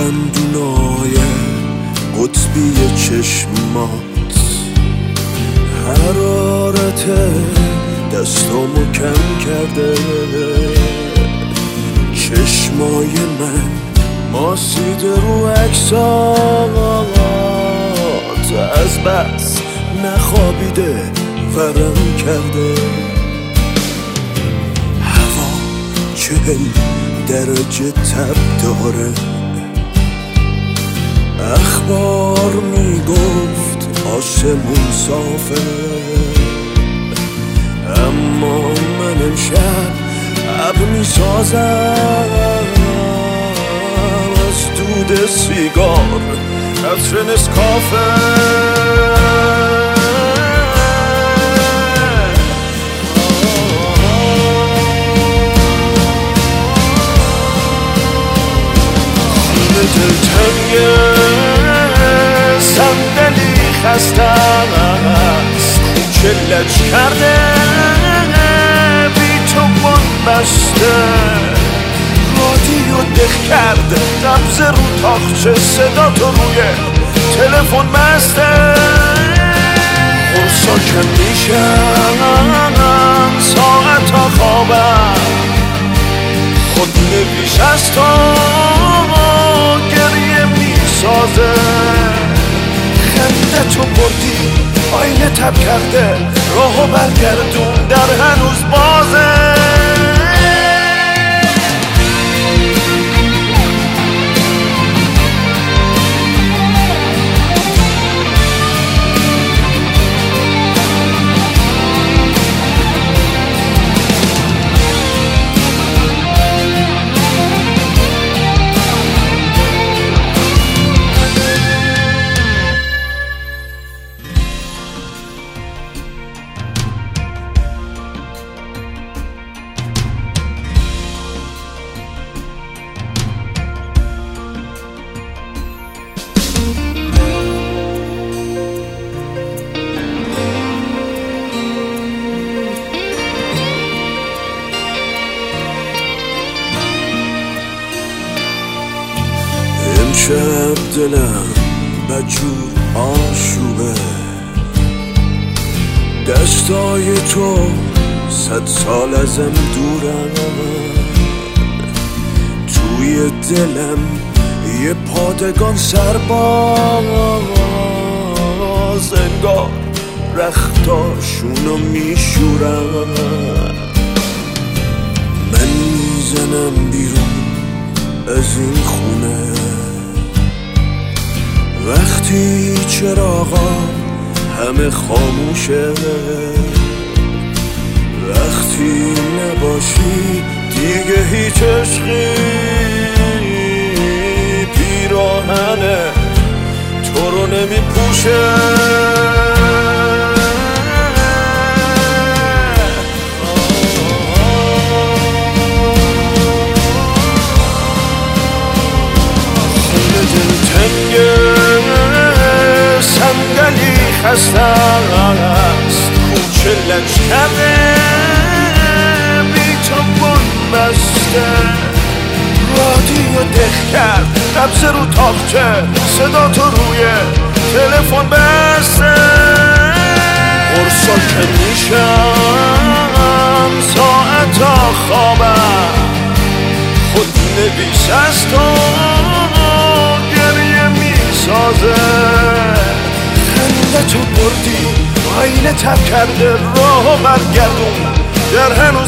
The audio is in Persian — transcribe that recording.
دندونای قطبی چشمات، حرارت دستامو کم کرده، چشمای من ماسیده رو عکسات، از بس نخوابیده ورم کرده. هوا 40 درجه تب داره، اخبار میگفت آسمون صافه، اما من امشب ابر میسازم از دود سیگار عطر نسکافه. دلتنگ صندلی خسته است، کوچه لج کرده بی تو بند بسته، رادیو دق کرده نبض رو تاخچه، صدا تو روی تلفن بسته. قرصا کم میشن ساعتا خوابم، خود نویش از تو گریه میسازه. خنده تو بردی آینه تب کرده، راهو برگردون در هنوز بازه. امشب دلم بجور آشوبه، دستای تو 100 سال ازم دورن، توی دلم یه پادگان سرباز، انگار رختاشونو میشورن. من میزنم بیرون از این خونه وقتی چراغا همه خاموشه، وقتی نباشی دیگه هیچ عشقی پیراهنه تو رو نمی پوشه. خونه دلتنگه صندلی خسته است، کوچه لج کرده بی تو بند بسته، رادیو دق کرد نبض رو تاخچه، صدا تو روی تلفن بسته. قرصا که میشم ساعتا خوابم، خود نویس از تو گریه میسازه. خنده تو بردی آینه تب کرده، راهو برگردون در هنوز